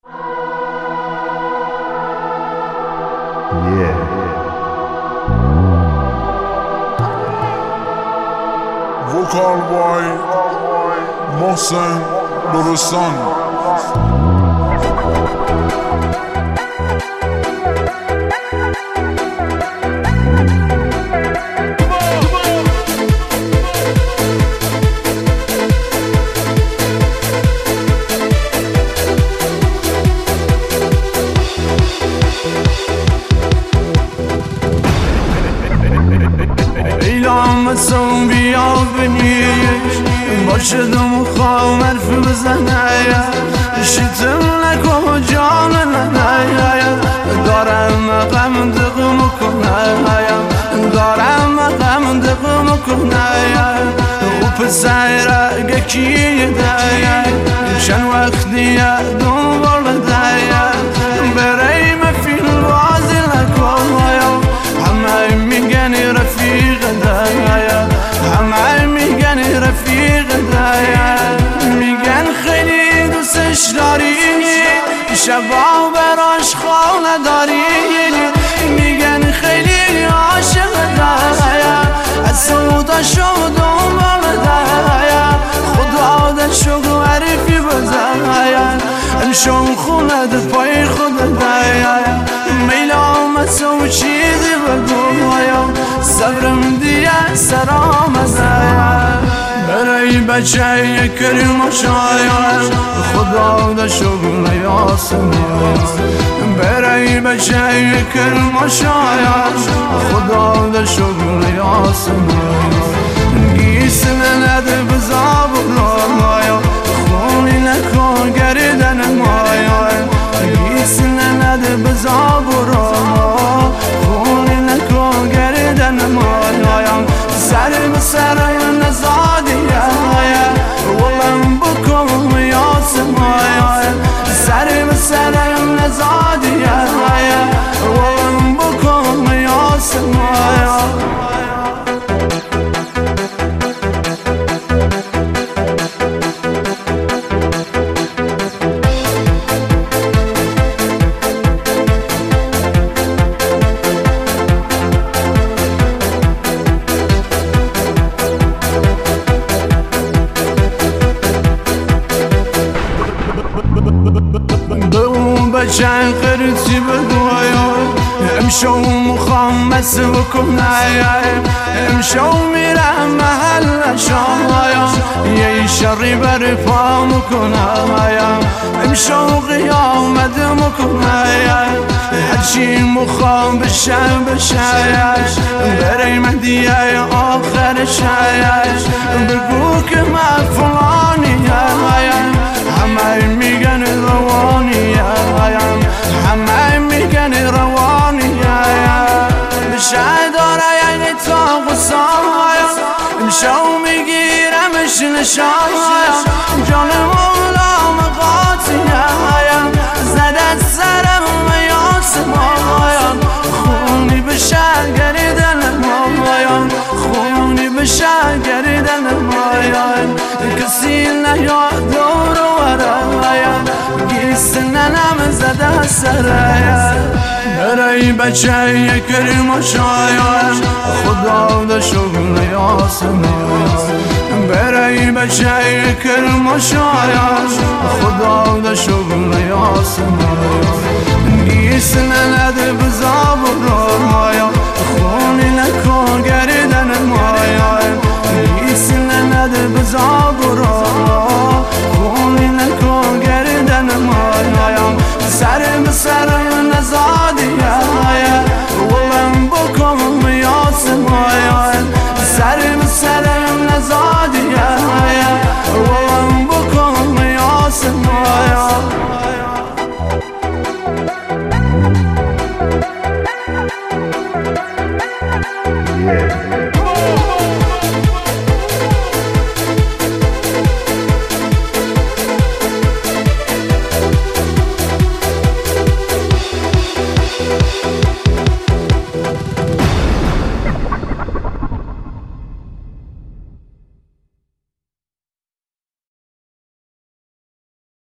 Vocal by Mohsen Lorsan. Son bیا بنیش باشدم و خوام حرف بزنه شتم نکن جان ننه دارم غم دقم کنه دارم غم دقم کنه و پسر گکی ده چند وقتی دنبال ده برای مفیل بازی نکن همه میگن رفیق دایا همه میگن رفیق دایا میگن خیلی دوستش داری شبا براش خانه داری میگن خیلی عاشق دایا از سودا شد دنبال دایا خدا دشو عرفی بزایا امشون خونه در پای خود دایا میلام سو چیزی بگویم صبرم دیگه سرام زایا برای بچه کریم و شاید خدا دا شغل یاسمین برای بچه کریم و شاید خدا دا شغل یاسمین گیسن نده بزاب مایا خونی نکن گردن مایا گیسن نده بزاب خونی نکن گردن مایا سر بسر نزادیه ولم بکن یاسمایا سر بسر نزادیه ولم بکن یاسمایا بچه قرصی بگویم امشو مخمس بکنم امشو میرم محل شایم یه شری بر پا مکنم امشو قیامت مکنم هرچی مخم بشه برای مهدیه آخر شایش بگو که من فلانیم همه میگن روانیم همه میگن روانیم بشه داره یعنی تا غصایم امشو میگیرمش نشایم جان مولام قاطیم زدت سرم یاسمایم خونی بشه گردن مایم خونی بشه گردن مایم کسی نیاد دور و ورایم گیسن نم زده سرایم برای بچه کریم و شایم خدا دا شغل یاسمایم برای بچه کریم و شایم خدا دا شغل یاسمایم گیسن نده بزاب مایم خونی نکن گردن مایم گیسن نده بزاب خونی نکن گردن مایم سر بسر نزادیه ولم بکن یاسمایم سر بسر نزادیه ولم بکن یاسمایم Yeah.